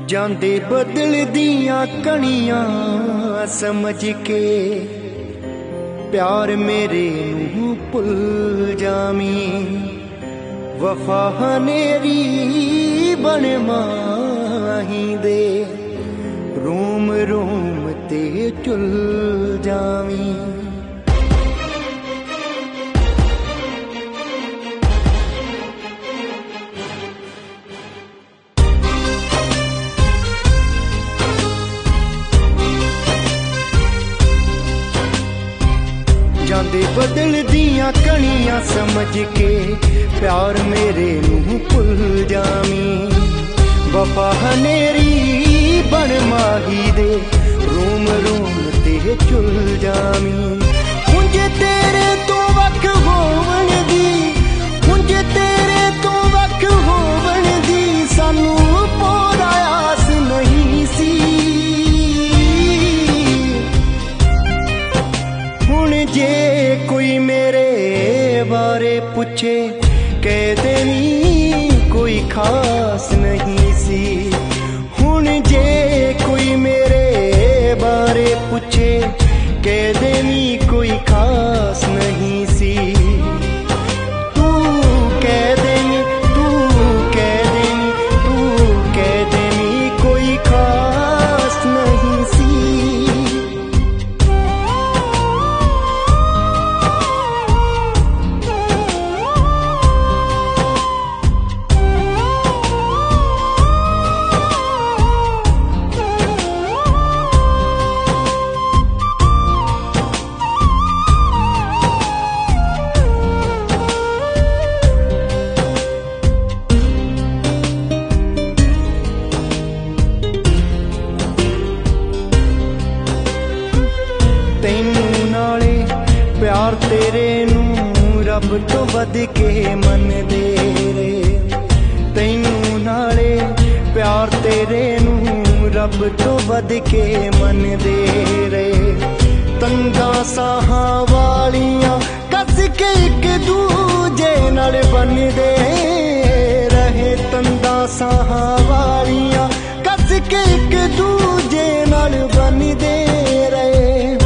ਜਾਂਦੇ ਬਦਲ ਦੀਆਂ ਕਣੀਆਂ ਸਮਝ ਕੇ प्यार मेरे नूं भुल जामी वफा हनेरी बन माही दे रोम रोम ते चुल जामी ਜਾਂਦੇ ਬਦਲ ਦੀਆਂ ਕਣੀਆਂ ਸਮਝ ਕੇ ਪਿਆਰ ਮੇਰੇ ਨੂੰ ਭੁੱਲ ਜਾਵੀਂ ਵਫਾ ਹਨੇਰੀ ਬਣ ਮਾਹੀ ਦੇ ਰੋਮ ਰੋਮ ਤੇ ਚੁੱਲ ਜਾਵੀਂ ਉਂਝ ਤੇਰੇ ਤੋਂ ਵੱਖ ਹੋਵਣ ਦੀ ਉਂਝ ਤੇਰੇ ਤੋਂ ਵੱਖ ਹੋਵਣ ਦੀ ਸਾਨੂੰ ਪੂਰਾ ਆਸ ਨਹੀਂ ਸੀ जे कोई मेरे बारे पूछे कह देनी कोई खास नहीं सी हुण जे कोई मेरे बारे पूछे कह देनी कोई खास नहीं सी तू कह देनी कोई खास नहीं सी प्यार तेरे नू रब तो वध के मन दे रे तैनू नाले प्यार तेरे नू रब तो वध के मन दे रे तंगा साहां वालियां कस के एक दूजे नाल बन दे रहे तंगा साहां वालियां कस के एक दूजे नाल बन दे रहे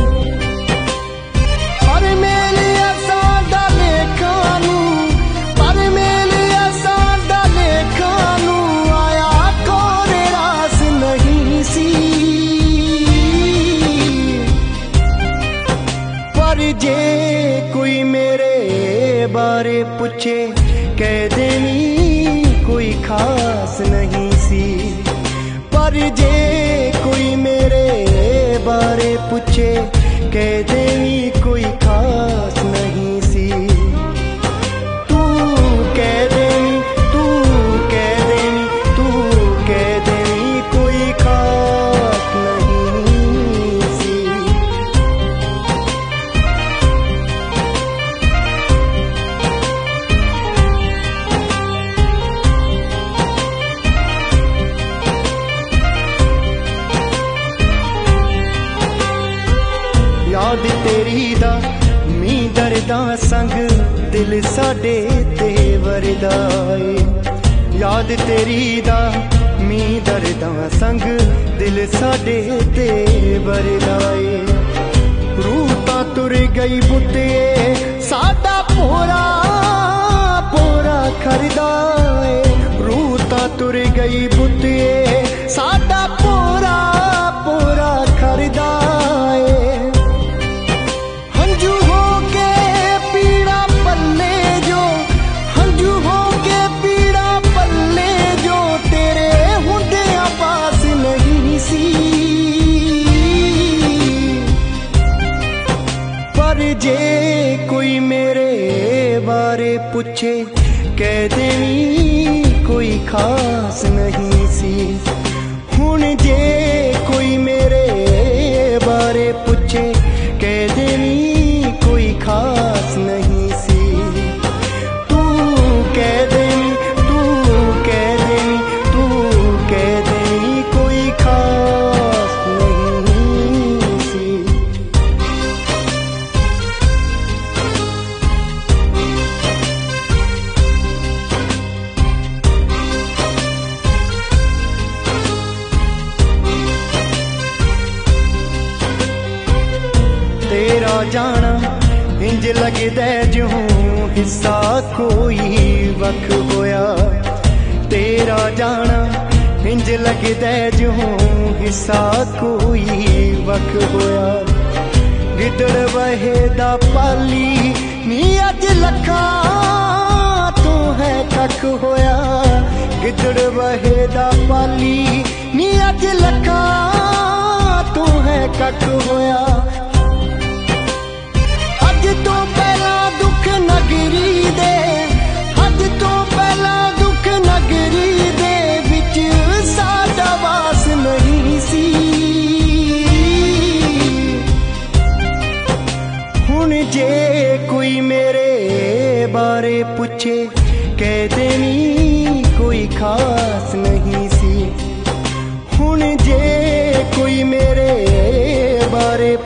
जे कोई मेरे बारे पूछे कह देनी कोई खास नहीं सी पर जे कोई मेरे बारे पूछे कह देनी कोई खास नहीं सी तू कह देनी कोई खास नहीं सी याद तेरी दा मी दरदा संग दिल साडे ते वरदा ए याद तेरी दा मी दरदा संग दिल साडे ते वरदा ए रूह तां तुर गई बुते साडा पोरा पोरा खरदा ए रूह तां तुर गई बुते साडा पोरा पोरा खरदा ए जे कोई मेरे बारे पूछे कह देनी कोई खास नहीं सी हुण जे कोई मेरे बारे पूछे कह देनी कोई खास नहीं सी तू कह देनी कोई खास नहीं सी जाना इंज लगदा ज्यों हिस्सा कोई वख होया। तेरा जाना इंज लगदा ज्यों हिस्सा कोई वख होया। गिदड़ वहे दा पाली नी अज लखा तू है कख होया। गिदड़ वहे दा पाली नी अज लखा तू है कख होया। अज तो पहला दुख नगरी दे, अज तो पहला दुख नगरी दे विच साडा वास नहीं सी। हुण जे कोई मेरे बारे पुछे कह देनी कोई खास नहीं सी। हुण जे कोई मेरे बारे